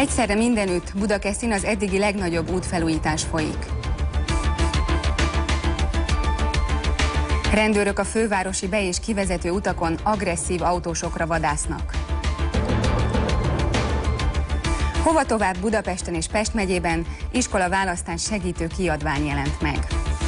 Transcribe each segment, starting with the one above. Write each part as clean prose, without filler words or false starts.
Egyszerre mindenütt Budakeszin az eddigi legnagyobb útfelújítás folyik. Rendőrök a fővárosi be- és kivezető utakon agresszív autósokra vadásznak. Hova tovább Budapesten és Pest megyében iskolaválasztás segítő kiadvány jelent meg.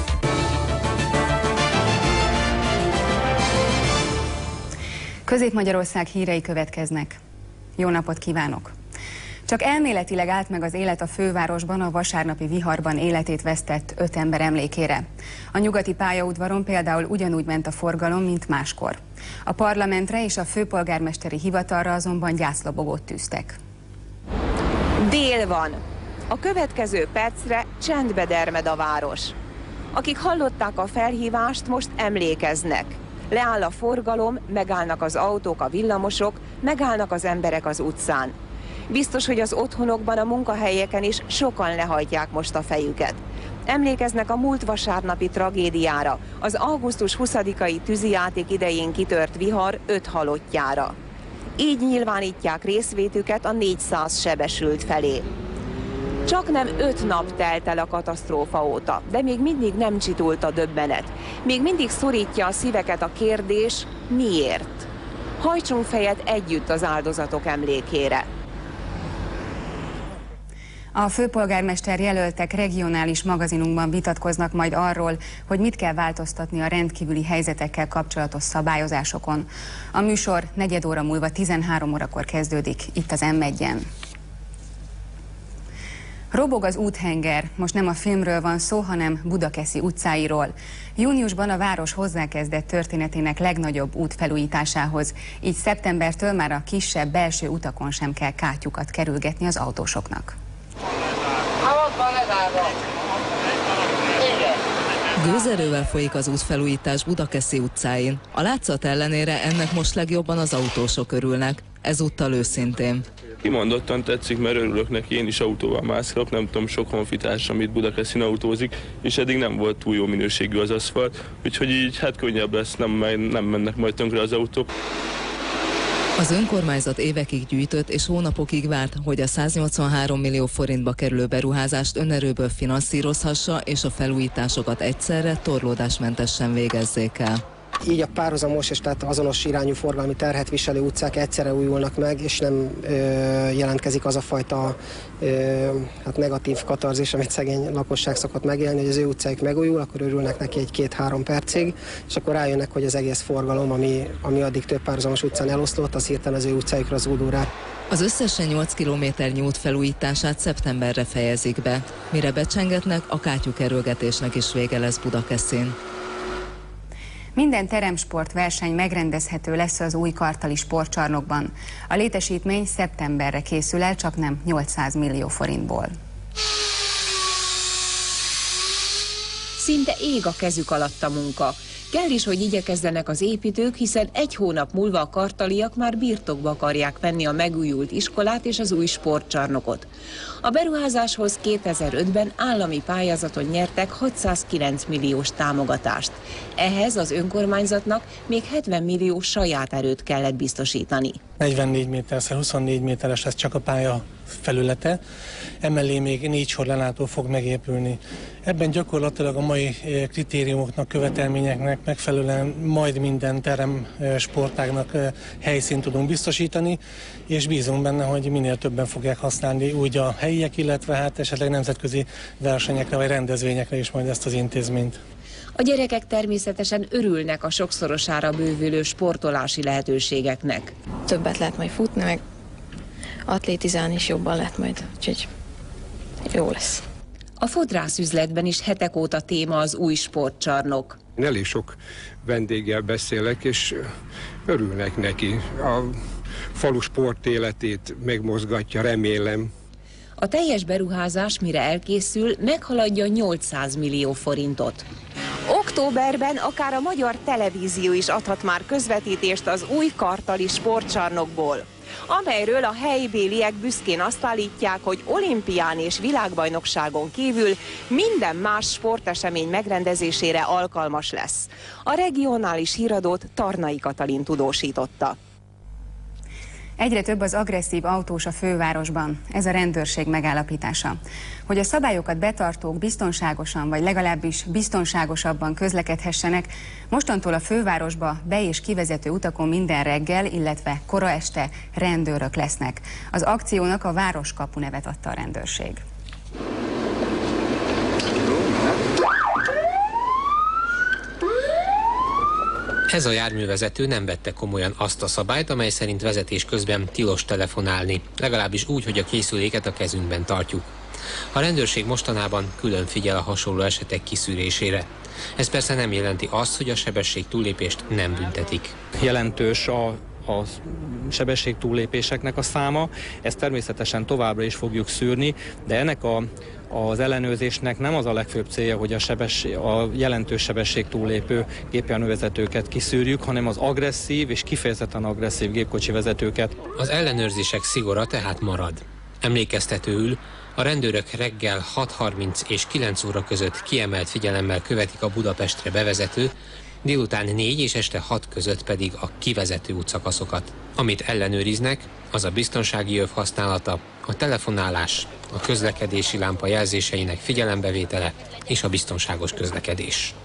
Közép-Magyarország hírei következnek. Jó napot kívánok! Csak elméletileg állt meg az élet a fővárosban a vasárnapi viharban életét vesztett 5 ember emlékére. A nyugati pályaudvaron például ugyanúgy ment a forgalom, mint máskor. A parlamentre és a főpolgármesteri hivatalra azonban gyászlobogót tűztek. Dél van. A következő percre csendbe dermed a város. Akik hallották a felhívást, most emlékeznek. Leáll a forgalom, megállnak az autók, a villamosok, megállnak az emberek az utcán. Biztos, hogy az otthonokban, a munkahelyeken is sokan lehajtják most a fejüket. Emlékeznek a múlt vasárnapi tragédiára, az augusztus 20-ai tűzijáték idején kitört vihar 5 halottjára. Így nyilvánítják részvétüket a 400 sebesült felé. Csak nem 5 nap telt el a katasztrófa óta, de még mindig nem csitult a döbbenet. Még mindig szorítja a szíveket a kérdés, miért? Hajtsunk fejet együtt az áldozatok emlékére. A főpolgármester jelöltek regionális magazinunkban vitatkoznak majd arról, hogy mit kell változtatni a rendkívüli helyzetekkel kapcsolatos szabályozásokon. A műsor 4 óra múlva 13 órakor kezdődik, itt az M1-en. Robog az úthenger, most nem a filmről van szó, hanem Budakeszi utcáiról. Júniusban a város hozzákezdett történetének legnagyobb útfelújításához, így szeptembertől már a kisebb belső utakon sem kell kátyukat kerülgetni az autósoknak. Gőzerővel folyik az útfelújítás Budakeszi utcáin. A látszat ellenére ennek most legjobban az autósok örülnek, ezúttal őszintén. Kimondottan tetszik, mert örülök neki, én is autóval mászkálok, nem tudom, sok honfitársam itt Budakeszin autózik, és eddig nem volt túl jó minőségű az aszfalt, úgyhogy így hát könnyebb lesz, nem mennek majd tönkre az autók. Az önkormányzat évekig gyűjtött és hónapokig várt, hogy a 183 millió forintba kerülő beruházást önerőből finanszírozhassa, és a felújításokat egyszerre torlódásmentesen végezzék el. Így a párhuzamos és tehát azonos irányú forgalmi terhet viselő utcák egyszerre újulnak meg, és nem jelentkezik az a fajta negatív katarzis, amit szegény lakosság szokott megélni, hogy az ő utcájuk megújul, akkor örülnek neki egy 2-3 percig, és akkor rájönnek, hogy az egész forgalom, ami addig több párhuzamos utcán eloszlott, az hirtelen az ő utcájukra zúdul rá. Az összesen 8 kilométernyi út felújítását szeptemberre fejezik be. Mire becsengetnek, a kátyúkerülgetésnek is vége lesz Budakeszin. Minden teremsport verseny megrendezhető lesz az új kartali sportcsarnokban. A létesítmény szeptemberre készül el, csak nem 800 millió forintból. Szinte ég a kezük alatt a munka. Kell is, hogy igyekezzenek az építők, hiszen 1 hónap múlva a kartaliak már birtokba akarják venni a megújult iskolát és az új sportcsarnokot. A beruházáshoz 2005-ben állami pályázaton nyertek 609 milliós támogatást. Ehhez az önkormányzatnak még 70 millió saját erőt kellett biztosítani. 44 méter, 24 méteres lesz csak a pálya felülete, emellé még 4 sor lelátó fog megépülni. Ebben gyakorlatilag a mai kritériumoknak, követelményeknek megfelelően majd minden terem sportágnak helyszínt tudunk biztosítani, és bízunk benne, hogy minél többen fogják használni úgy a helyiek, illetve hát esetleg nemzetközi versenyekre vagy rendezvényekre is majd ezt az intézményt. A gyerekek természetesen örülnek a sokszorosára bővülő sportolási lehetőségeknek. Többet lehet majd futni, meg atlétizálni is jobban lehet majd, úgyhogy jó lesz. A fodrászüzletben is hetek óta téma az új sportcsarnok. Én elég sok vendéggel beszélek, és örülnek neki. A falu sportéletét megmozgatja, remélem. A teljes beruházás, mire elkészül, meghaladja 800 millió forintot. Októberben akár a magyar televízió is adhat már közvetítést az új kartali sportcsarnokból, amelyről a helybéliek büszkén azt állítják, hogy olimpián és világbajnokságon kívül minden más sportesemény megrendezésére alkalmas lesz. A regionális híradót Tarnai Katalin tudósította. Egyre több az agresszív autós a fővárosban, ez a rendőrség megállapítása. Hogy a szabályokat betartók biztonságosan, vagy legalábbis biztonságosabban közlekedhessenek, mostantól a fővárosba be- és kivezető utakon minden reggel, illetve kora este rendőrök lesznek. Az akciónak a Városkapu nevet adta a rendőrség. Ez a járművezető nem vette komolyan azt a szabályt, amely szerint vezetés közben tilos telefonálni, legalábbis úgy, hogy a készüléket a kezünkben tartjuk. A rendőrség mostanában külön figyel a hasonló esetek kiszűrésére. Ez persze nem jelenti azt, hogy a sebesség túllépést nem büntetik. Jelentős a sebességtúllépéseknek a száma, ezt természetesen továbbra is fogjuk szűrni, de ennek az ellenőrzésnek nem az a legfőbb célja, hogy a jelentős sebességtúllépő gépjárművezetőket kiszűrjük, hanem az agresszív és kifejezetten agresszív gépkocsi vezetőket. Az ellenőrzések szigora tehát marad. Emlékeztetőül a rendőrök reggel 6:30 és 9 óra között kiemelt figyelemmel követik a Budapestre bevezető, délután 4 és este 6 között pedig a kivezető útszakaszokat. Amit ellenőriznek, az a biztonsági öv használata, a telefonálás, a közlekedési lámpa jelzéseinek figyelembevétele és a biztonságos közlekedés.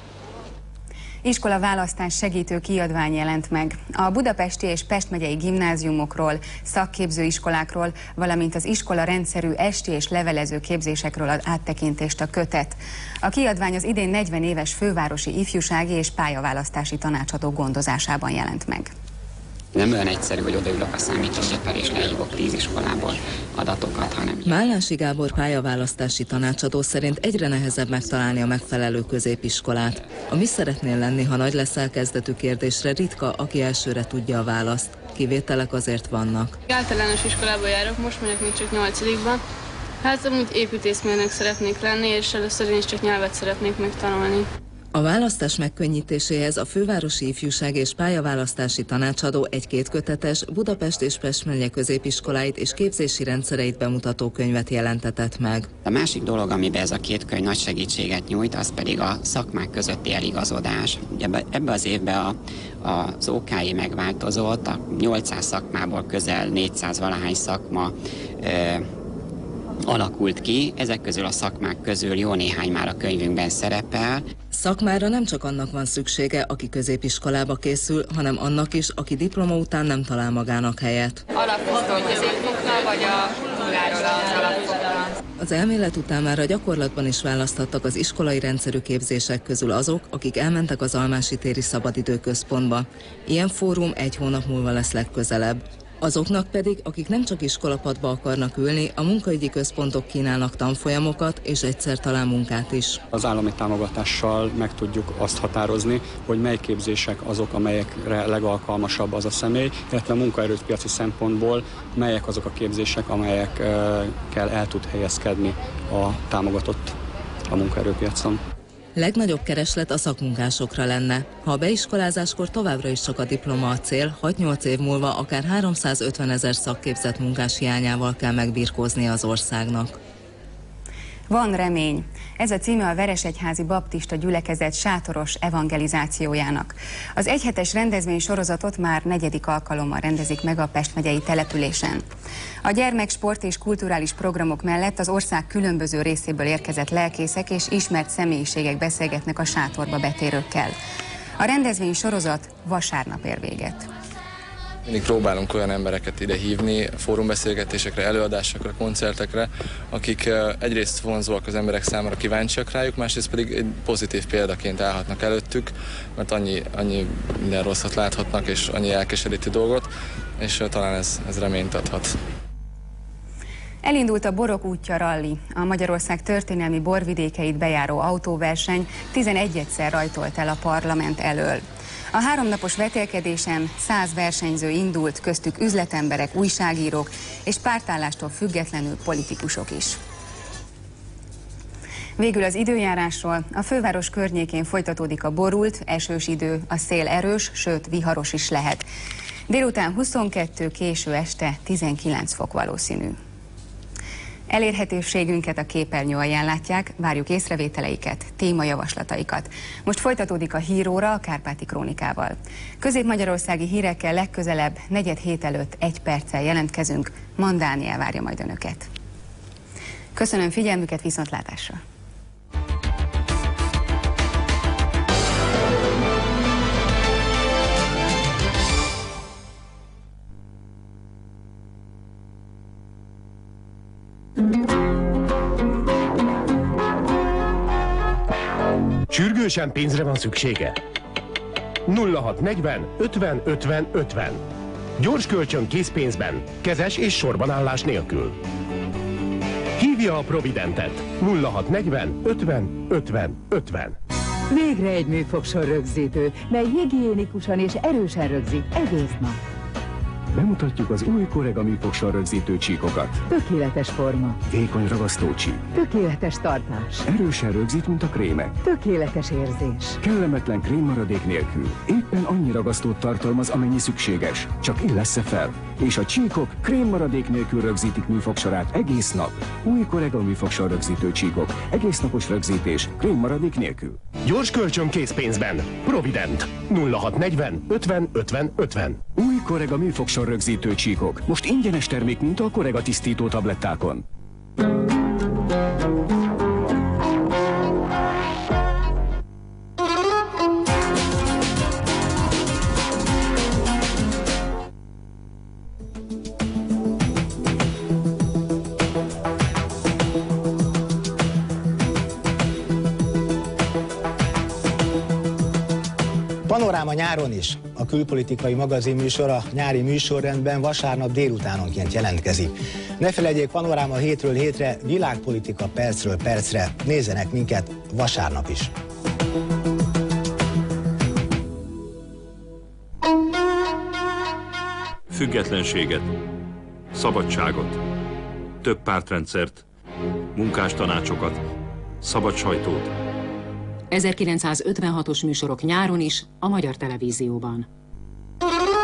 Iskolaválasztás segítő kiadvány jelent meg. A budapesti és Pest megyei gimnáziumokról, szakképzőiskolákról, valamint az iskola rendszerű esti és levelező képzésekről ad áttekintést a kötet. A kiadvány az idén 40 éves fővárosi ifjúsági és pályaválasztási tanácsadó gondozásában jelent meg. Nem olyan egyszerű, hogy odaülök a számítógéppel és lehívok 10 iskolából adatokat, hanem... Mállási Gábor pályaválasztási tanácsadó szerint egyre nehezebb megtalálni a megfelelő középiskolát. A mi szeretnél lenni, ha nagy leszel kezdetű kérdésre ritka, aki elsőre tudja a választ. Kivételek azért vannak. Általános iskolába járok, most megyek még csak 8-ban. Hát amúgy építészmérnök szeretnék lenni, és először én is csak nyelvet szeretnék megtanulni. A választás megkönnyítéséhez a fővárosi ifjúság és pályaválasztási tanácsadó egy-két kötetes Budapest és Pest megye középiskoláit és képzési rendszereit bemutató könyvet jelentetett meg. A másik dolog, amiben ez a két könyv nagy segítséget nyújt, az pedig a szakmák közötti eligazodás. Ebben az évben az OKI megváltozott, a 800 szakmából közel 400 valahány szakma alakult ki, ezek közül a szakmák közül jó néhány már a könyvünkben szerepel. Szakmára nem csak annak van szüksége, aki középiskolába készül, hanem annak is, aki diploma után nem talál magának helyet. Alapoztól középfokra, vagy a nuláról az alapfokra. Az elmélet után már a gyakorlatban is választhattak az iskolai rendszerű képzések közül azok, akik elmentek az Almási téri szabadidőközpontba. Ilyen fórum 1 hónap múlva lesz legközelebb. Azoknak pedig, akik nem csak iskolapadba akarnak ülni, a munkaügyi központok kínálnak tanfolyamokat és egyszer talán munkát is. Az állami támogatással meg tudjuk azt határozni, hogy mely képzések azok, amelyekre legalkalmasabb az a személy, illetve munkaerőpiaci szempontból melyek azok a képzések, amelyekkel el tud helyezkedni a támogatott a munkaerőpiacon. Legnagyobb kereslet a szakmunkásokra lenne. Ha a beiskolázáskor továbbra is csak a diploma a cél, 6-8 év múlva akár 350 000 szakképzett munkás hiányával kell megbirkózni az országnak. Van remény. Ez a címe a Veresegyházi Baptista gyülekezet sátoros evangelizációjának. Az egyhetes rendezvény sorozatot már 4. alkalommal rendezik meg a Pest megyei településen. A gyermeksport és kulturális programok mellett az ország különböző részéből érkezett lelkészek és ismert személyiségek beszélgetnek a sátorba betérőkkel. A rendezvény sorozat vasárnap ér véget. Mindig próbálunk olyan embereket ide hívni, fórumbeszélgetésekre, előadásokra, koncertekre, akik egyrészt vonzóak az emberek számára, kíváncsiak rájuk, másrészt pedig egy pozitív példaként állhatnak előttük, mert annyi minden rosszat láthatnak, és annyi elkeserítő dolgot, és talán ez reményt adhat. Elindult a Borok útja ralli. A Magyarország történelmi borvidékeit bejáró autóverseny 11-szer rajtolt el a parlament elől. A 3 napos vetélkedésen 100 versenyző indult, köztük üzletemberek, újságírók és pártállástól függetlenül politikusok is. Végül az időjárásról. A főváros környékén folytatódik a borult, esős idő, a szél erős, sőt viharos is lehet. Délután 22, késő este 19 fok valószínű. Elérhetőségünket a képernyő alján látják, várjuk észrevételeiket, témajavaslataikat. Most folytatódik a híróra a Kárpáti Krónikával. Közép-magyarországi hírekkel legközelebb 4:15 előtt 1 perccel jelentkezünk. Mann Dániel várja majd önöket. Köszönöm figyelmüket, viszontlátásra! Sürgősen pénzre van szüksége? 0640 50 50 50. Gyors kölcsön készpénzben, kezes és sorbanállás nélkül. Hívja a Providentet 0640 50 50 50. Végre egy műfogsor rögzítő, mely higiénikusan és erősen rögzít egész nap. Bemutatjuk az új Corega műfogsor rögzítő csíkokat. Tökéletes forma. Vékony ragasztó csík. Tökéletes tartás. Erősen rögzít, mint a krémek. Tökéletes érzés. Kellemetlen krémmaradék nélkül. Éppen annyi ragasztót tartalmaz, amennyi szükséges. Csak illessze fel. És a csíkok krémmaradék nélkül rögzítik műfogsorát egész nap. Új Corega műfogsor rögzítő csíkok. Egész napos rögzítés, krémmaradék nélkül. Gyors kölcsön készpénzben. Provident 0640 50 50 50. Új Corega műfogsor rögzítő csíkok. Most ingyenes termék, mint a Corega tisztító tablettákon. Panoráma nyáron is. A külpolitikai magazinműsor a nyári műsorrendben vasárnap délutánonként jelentkezik. Ne felejtjék, Panoráma hétről hétre, világpolitika percről percre. Nézzenek minket vasárnap is. Függetlenséget, szabadságot, több pártrendszert, munkástanácsokat, szabad sajtót. 1956-os műsorok nyáron is a Magyar Televízióban.